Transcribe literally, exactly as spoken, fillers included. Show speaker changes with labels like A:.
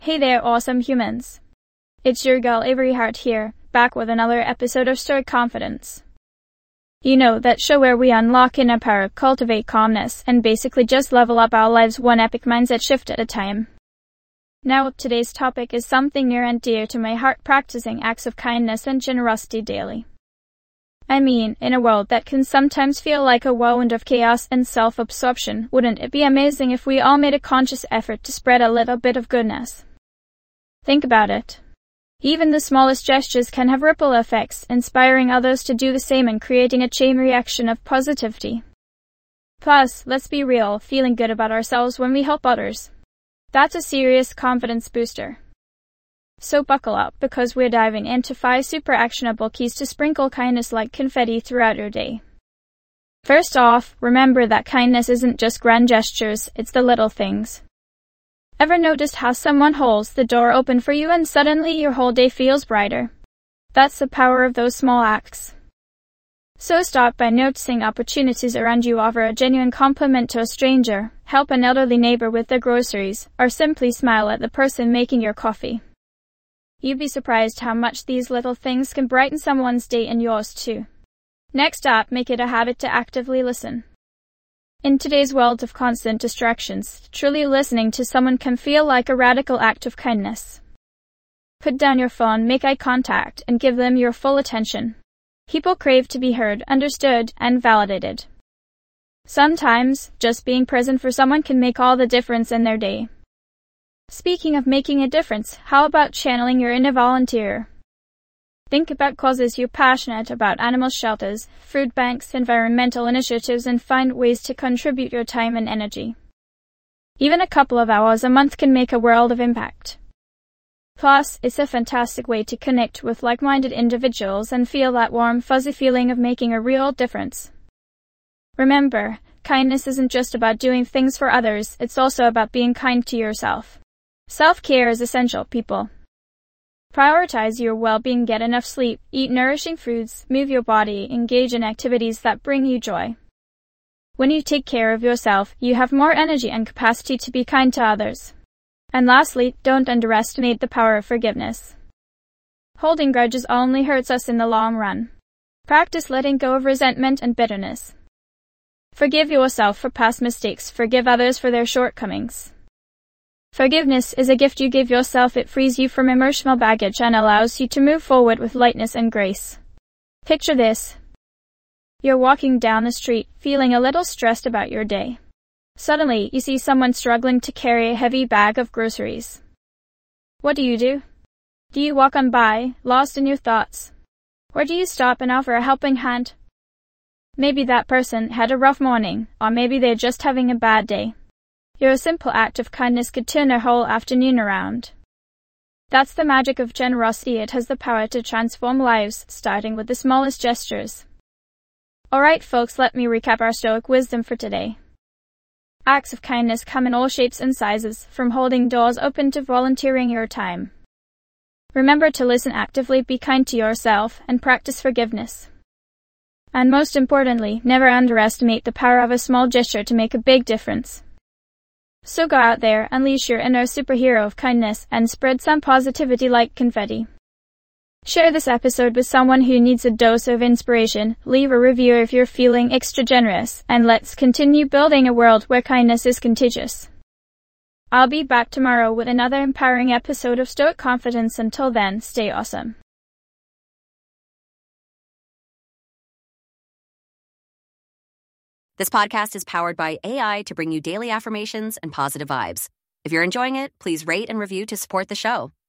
A: Hey there, awesome humans. It's your girl Avery Hart here, back with another episode of Stoic Confidence. You know, that show where we unlock inner power, cultivate calmness, and basically just level up our lives one epic mindset shift at a time. Now, today's topic is something near and dear to my heart: practicing acts of kindness and generosity daily. I mean, in a world that can sometimes feel like a whirlwind of chaos and self-absorption, wouldn't it be amazing if we all made a conscious effort to spread a little bit of goodness? Think about it. Even the smallest gestures can have ripple effects, inspiring others to do the same and creating a chain reaction of positivity. Plus, let's be real, feeling good about ourselves when we help others, that's a serious confidence booster. So buckle up, because we're diving into five super actionable keys to sprinkle kindness like confetti throughout your day. First off, remember that kindness isn't just grand gestures, it's the little things. Ever noticed how someone holds the door open for you and suddenly your whole day feels brighter? That's the power of those small acts. So start by noticing opportunities around you, offer a genuine compliment to a stranger, help an elderly neighbor with their groceries, or simply smile at the person making your coffee. You'd be surprised how much these little things can brighten someone's day and yours too. Next up, make it a habit to actively listen. In today's world of constant distractions, truly listening to someone can feel like a radical act of kindness. Put down your phone, make eye contact, and give them your full attention. People crave to be heard, understood, and validated. Sometimes, just being present for someone can make all the difference in their day. Speaking of making a difference, how about channeling your inner volunteer? Think about causes you're passionate about: animal shelters, food banks, environmental initiatives, and find ways to contribute your time and energy. Even a couple of hours a month can make a world of impact. Plus, it's a fantastic way to connect with like-minded individuals and feel that warm, fuzzy feeling of making a real difference. Remember, kindness isn't just about doing things for others, it's also about being kind to yourself. Self-care is essential, people. Prioritize your well-being, get enough sleep, eat nourishing foods, move your body, engage in activities that bring you joy. When you take care of yourself, you have more energy and capacity to be kind to others. And lastly, don't underestimate the power of forgiveness. Holding grudges only hurts us in the long run. Practice letting go of resentment and bitterness. Forgive yourself for past mistakes, forgive others for their shortcomings. Forgiveness is a gift you give yourself. It frees you from emotional baggage and allows you to move forward with lightness and grace. Picture this. You're walking down the street, feeling a little stressed about your day. Suddenly, you see someone struggling to carry a heavy bag of groceries. What do you do? Do you walk on by, lost in your thoughts? Or do you stop and offer a helping hand? Maybe that person had a rough morning, or maybe they're just having a bad day. Your simple act of kindness could turn their whole afternoon around. That's the magic of generosity. It has the power to transform lives, starting with the smallest gestures. Alright folks, let me recap our Stoic wisdom for today. Acts of kindness come in all shapes and sizes, from holding doors open to volunteering your time. Remember to listen actively, be kind to yourself, and practice forgiveness. And most importantly, never underestimate the power of a small gesture to make a big difference. So go out there, unleash your inner superhero of kindness, and spread some positivity like confetti. Share this episode with someone who needs a dose of inspiration, leave a review if you're feeling extra generous, and let's continue building a world where kindness is contagious. I'll be back tomorrow with another empowering episode of Stoic Confidence. Until then, stay awesome.
B: This podcast is powered by A I to bring you daily affirmations and positive vibes. If you're enjoying it, please rate and review to support the show.